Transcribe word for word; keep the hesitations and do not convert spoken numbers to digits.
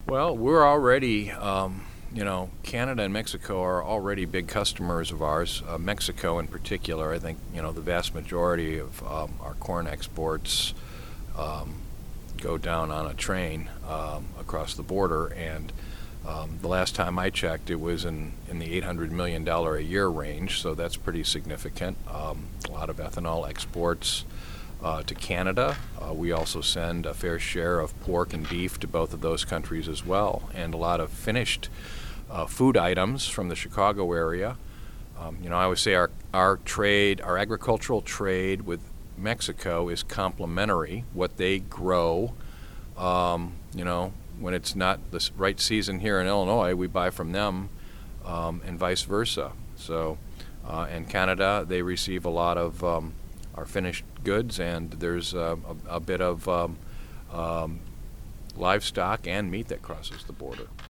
Well, we're already, um, you know, Canada and Mexico are already big customers of ours. Uh, Mexico, in particular, I think, you know, the vast majority of um, our corn exports um, go down on a train um, across the border. And um, the last time I checked, it was in, in the eight hundred million dollars a year range, so that's pretty significant. Um, a lot of ethanol exports Uh, to Canada. Uh, we also send a fair share of pork and beef to both of those countries as well, and a lot of finished uh, food items from the Chicago area. Um, you know, I always say our, our trade, our agricultural trade with Mexico is complementary. What they grow, um, you know, when it's not the right season here in Illinois, we buy from them, um, and vice versa. So, uh, in Canada, they receive a lot of um, our finished goods, and there's uh, a, a bit of um, um, livestock and meat that crosses the border.